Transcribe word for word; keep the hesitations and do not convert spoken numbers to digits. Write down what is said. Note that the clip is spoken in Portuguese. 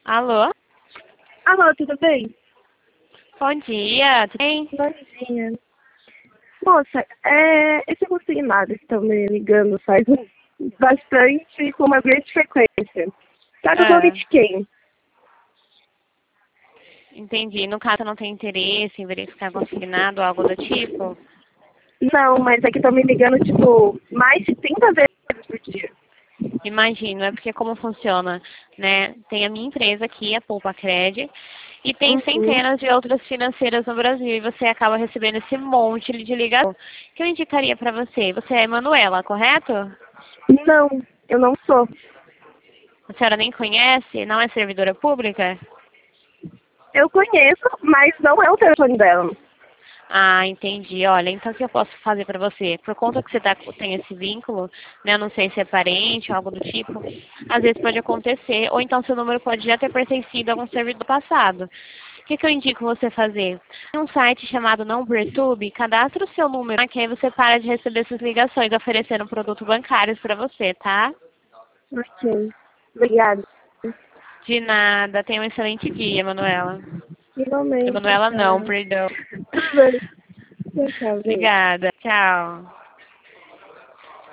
Alô? Alô, tudo bem? Bom dia, tudo bem? Bom dia. Moça, é, esse consignado que estão me ligando faz um- bastante, com uma grande frequência. Tá no nome Ah, de quem? entendi. No caso, não tem interesse em verificar consignado ou algo do tipo? Não, mas é que estão me ligando, tipo, mais de trinta vezes por dia. Imagino, é porque como funciona, né? Tem a minha empresa aqui, a Poupa Cred, e tem Uhum. centenas de outras financeiras no Brasil, e você acaba recebendo esse monte de ligação. Que eu indicaria para você? Você é Manuela, correto? Não, eu não sou. A senhora nem conhece? Não é servidora pública? Eu conheço, mas não é o telefone dela. Ah, entendi. Olha, então o que eu posso fazer para você? Por conta que você tá, tem esse vínculo, né? Eu não sei se é parente ou algo do tipo. Às vezes pode acontecer, ou então seu número pode já ter pertencido a algum servidor passado. O que, que eu indico você fazer? Tem um site chamado NumberTube, cadastra o seu número, que aí você para de receber essas ligações oferecendo produtos bancários para você, tá? Ok. Obrigada. De nada. Tenha um excelente dia, Manuela. Igualmente, Manuela não, tchau. perdão. Tudo bem. Tchau, tchau, beijo. Obrigada. Tchau.